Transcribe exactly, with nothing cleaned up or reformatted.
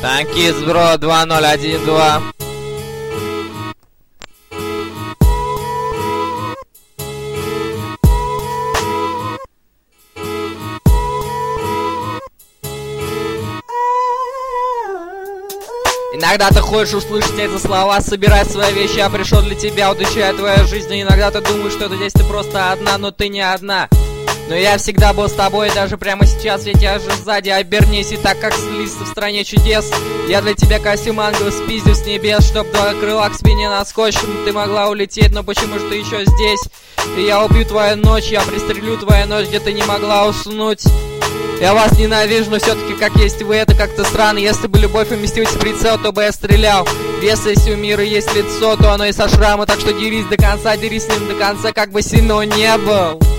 Танкист, бро, два ноль один два. Иногда ты хочешь услышать эти слова, собирать свои вещи, я пришел для тебя, удачая твоя жизнь. И иногда ты думаешь, что здесь ты просто одна, но ты не одна. Но я всегда был с тобой, даже прямо сейчас я тебя же сзади. Обернись, и так как лист в стране чудес, я для тебя костюм ангела спиздил с небес, чтоб два крыла к спине наскочим, ты могла улететь, но почему же ты еще здесь? И я убью твою ночь, я пристрелю твою ночь, где ты не могла уснуть. Я вас ненавижу, но все-таки как есть вы, это как-то странно. Если бы любовь уместилась в прицел, то бы я стрелял. Если у мира есть лицо, то оно и со шрама. Так что дерись до конца, дерись с ним до конца, как бы сильно он не был.